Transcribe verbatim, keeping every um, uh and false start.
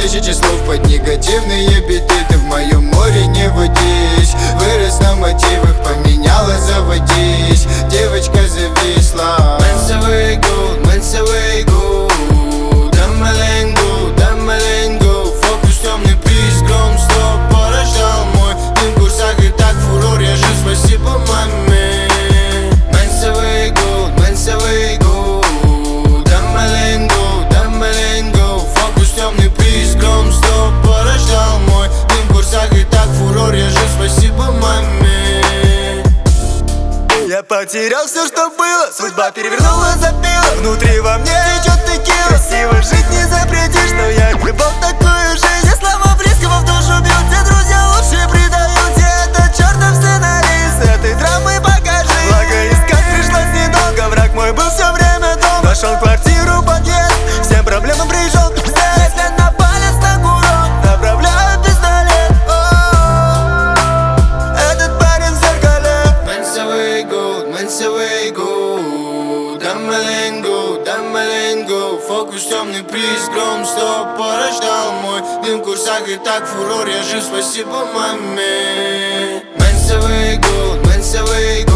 тысячи слов под негативные биты. Ты в моем море не водись. Вырос на мотивах, поменяла заводись. Девочка зависла. Мэнсовый гуд, мэнсовый гуд. Дамаленгу, дамаленгу. Фокус темный приз, гром стоп порождал мой дым в курсах. И так фурор, я жив, спасибо маме. Мэнсовый гуд, мэнсовый гуд. Дамаленгу, дамаленгу. Фокус темный приз, гром стоп порождал мой дым в курсах. И так фурор, я жив, спасибо маме. Я потерял все, что было, судьба перевернула, забила. Внутри во мне течет текила. Красиво жить не запретишь, но я любовь такую жизнь. Я слова близкого в душу бьют, все друзья лучше предают. Я это чертов сценарист, этой драмы покажи. Благо искать пришлось недолго, враг мой был все время дома. Нашел квартиру, подъезд, всем проблемам пришел к пизде. Если на палец на курок, направляю пистолет. Этот парень в зеркале. Мэнсовый гуд, мэнсовый гуд. Дамаленгу, дамаленгу. Фокус темный приз, гром стоп порождал мой дым в курсах. И так фурор, я жив, спасибо маме. Мэнсовый гуд, мэнсовый